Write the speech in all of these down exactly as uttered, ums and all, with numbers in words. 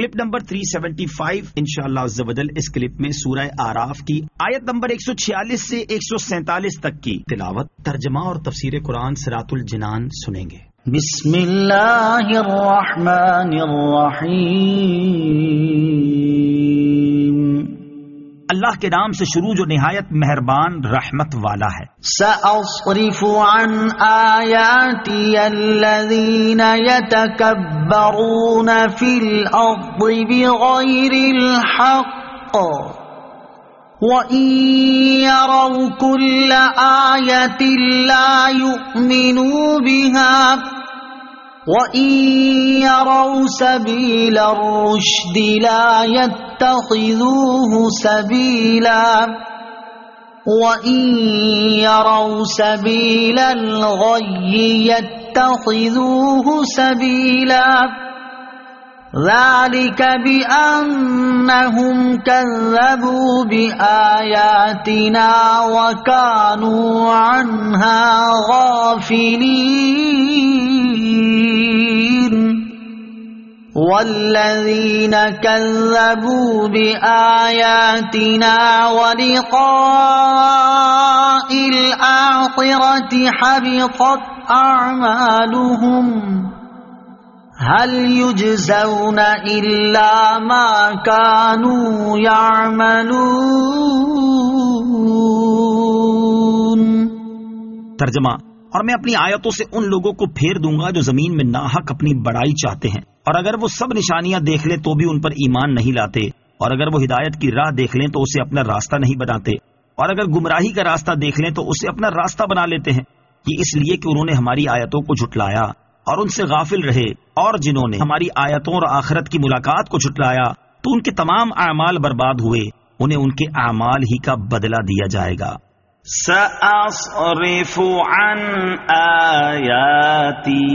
Clip number تین سو پچہتر انشاءاللہ عز و جل اس کلپ میں سورہ اعراف کی آیت نمبر ایک سو چھیالیس سے ایک سو سینتالیس تک کی تلاوت، ترجمہ اور تفسیر قرآن صراط الجنان سنیں گے۔ بسم اللہ الرحمن الرحیم، اللہ کے نام سے شروع جو نہایت مہربان رحمت والا ہے۔ سأصرف عن آیاتی الذین یتکبرون فی الارض بغیر الحق وَإِن يَرَوْا كُلَّ آيَةٍ لَا يُؤْمِنُوا بِهَا وَإِن يَرَوْا سَبِيلَ الرُّشْدِ لَا يَتَّخِذُوهُ سَبِيلًا وَإِن يَرَوْا سَبِيلَ الْغَيِّ يَتَّخِذُوهُ سَبِيلًا ذلك بأنهم كذبوا بآياتنا وكانوا عنها غافلين والذين كذبوا بآياتنا ولقاء الآخرة حبطت أعمالهم هل يجزون إلا ما كانوا يعملون۔ ترجمہ، اور میں اپنی آیتوں سے ان لوگوں کو پھیر دوں گا جو زمین میں ناحق اپنی بڑائی چاہتے ہیں، اور اگر وہ سب نشانیاں دیکھ لیں تو بھی ان پر ایمان نہیں لاتے، اور اگر وہ ہدایت کی راہ دیکھ لیں تو اسے اپنا راستہ نہیں بناتے، اور اگر گمراہی کا راستہ دیکھ لیں تو اسے اپنا راستہ بنا لیتے ہیں۔ یہ اس لیے کہ انہوں نے ہماری آیتوں کو جھٹلایا اور ان سے غافل رہے، اور جنہوں نے ہماری آیتوں اور آخرت کی ملاقات کو جھٹلایا تو ان کے تمام اعمال برباد ہوئے، انہیں ان کے اعمال ہی کا بدلہ دیا جائے گا۔ سأصرف عن آیاتی،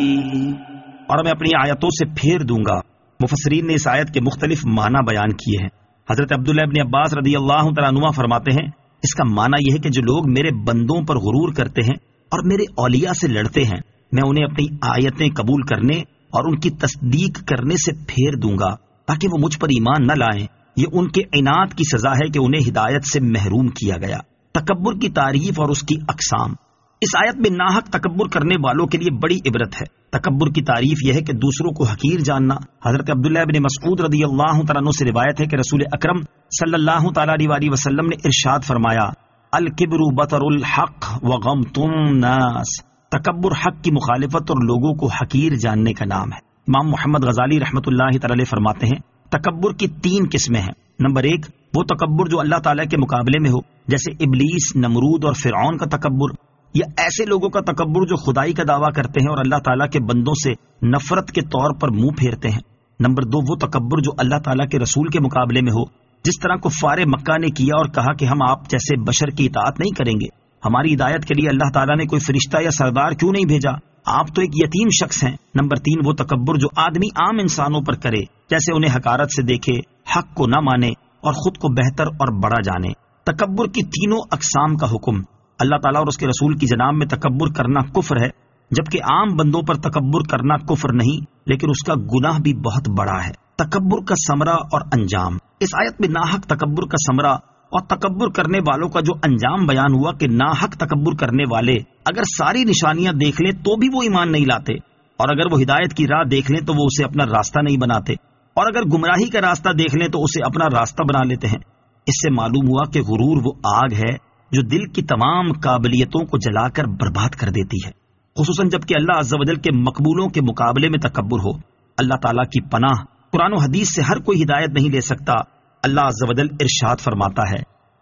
اور میں اپنی آیتوں سے پھیر دوں گا۔ مفسرین نے اس آیت کے مختلف معنی بیان کیے ہیں۔ حضرت عبداللہ ابن عباس رضی اللہ تعالیٰ عنہ فرماتے ہیں، اس کا معنی یہ ہے کہ جو لوگ میرے بندوں پر غرور کرتے ہیں اور میرے اولیاء سے لڑتے ہیں، میں انہیں اپنی آیتیں قبول کرنے اور ان کی تصدیق کرنے سے پھیر دوں گا تاکہ وہ مجھ پر ایمان نہ لائیں۔ یہ ان کے عناد کی سزا ہے کہ انہیں ہدایت سے محروم کیا گیا۔ تکبر کی تعریف اور اس کی اقسام۔ اس آیت میں ناحق تکبر کرنے والوں کے لیے بڑی عبرت ہے۔ تکبر کی تعریف یہ ہے کہ دوسروں کو حقیر جاننا۔ حضرت عبداللہ ابن مسعود رضی اللہ تعالیٰ عنہ سے روایت ہے کہ رسول اکرم صلی اللہ تعالیٰ علیہ وسلم نے ارشاد فرمایا، الکبر بطر الحق وغمط الناس، تکبر حق کی مخالفت اور لوگوں کو حقیر جاننے کا نام ہے۔ امام محمد غزالی رحمۃ اللہ تعالی فرماتے ہیں، تکبر کی تین قسمیں ہیں۔ نمبر ایک، وہ تکبر جو اللہ تعالیٰ کے مقابلے میں ہو، جیسے ابلیس، نمرود اور فرعون کا تکبر، یا ایسے لوگوں کا تکبر جو خدائی کا دعویٰ کرتے ہیں اور اللہ تعالیٰ کے بندوں سے نفرت کے طور پر منہ پھیرتے ہیں۔ نمبر دو، وہ تکبر جو اللہ تعالیٰ کے رسول کے مقابلے میں ہو، جس طرح کفار مکہ نے کیا اور کہا کہ ہم آپ جیسے بشر کی اطاعت نہیں کریں گے، ہماری ہدایت کے لیے اللہ تعالیٰ نے کوئی فرشتہ یا سردار کیوں نہیں بھیجا، آپ تو ایک یتیم شخص ہیں۔ نمبر تین، وہ تکبر جو آدمی عام انسانوں پر کرے، جیسے انہیں حقارت سے دیکھے، حق کو نہ مانے اور خود کو بہتر اور بڑا جانے۔ تکبر کی تینوں اقسام کا حکم۔ اللہ تعالیٰ اور اس کے رسول کی جناب میں تکبر کرنا کفر ہے، جبکہ عام بندوں پر تکبر کرنا کفر نہیں، لیکن اس کا گناہ بھی بہت بڑا ہے۔ تکبر کا ثمرہ اور انجام۔ اس آیت میں ناحق تکبر کا ثمرہ اور تکبر کرنے والوں کا جو انجام بیان ہوا کہ ناحق تکبر کرنے والے اگر ساری نشانیاں دیکھ لیں تو بھی وہ ایمان نہیں لاتے، اور اگر وہ ہدایت کی راہ دیکھ لیں تو وہ اسے اپنا راستہ نہیں بناتے، اور اگر گمراہی کا راستہ دیکھ لیں تو اسے اپنا راستہ بنا لیتے ہیں۔ اس سے معلوم ہوا کہ غرور وہ آگ ہے جو دل کی تمام قابلیتوں کو جلا کر برباد کر دیتی ہے، خصوصاً جب کہ اللہ عز و جل کے مقبولوں کے مقابلے میں تکبر ہو۔ اللہ تعالیٰ کی پناہ، قرآن و حدیث سے ہر کوئی ہدایت نہیں لے سکتا۔ اللہ عز و جل ارشاد فرماتا ہے،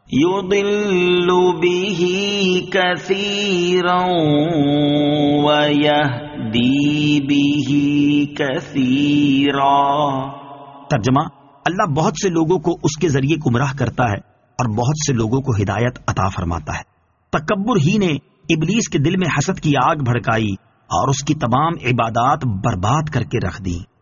یضل بہ کثیرا ویہدی بہ کثیرا۔ ترجمہ، اللہ بہت سے لوگوں کو اس کے ذریعے گمراہ کرتا ہے اور بہت سے لوگوں کو ہدایت عطا فرماتا ہے۔ تکبر ہی نے ابلیس کے دل میں حسد کی آگ بھڑکائی اور اس کی تمام عبادات برباد کر کے رکھ دی۔